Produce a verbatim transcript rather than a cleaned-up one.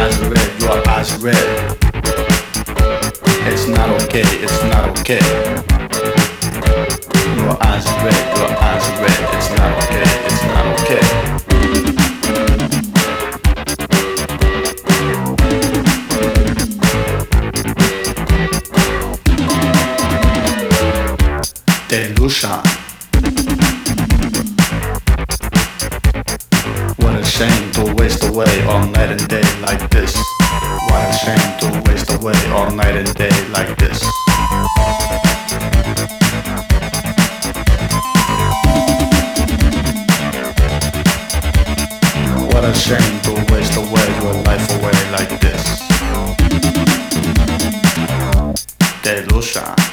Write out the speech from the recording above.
eyes red, your eyes red. It's not okay, it's not okay. Your eyes red, your eyes red. It's not okay, it's not okay. Delusion. What a shame to waste away all night and day like this. What a shame to waste away all night and day like this. What a shame to waste away your life away like this. Delusion.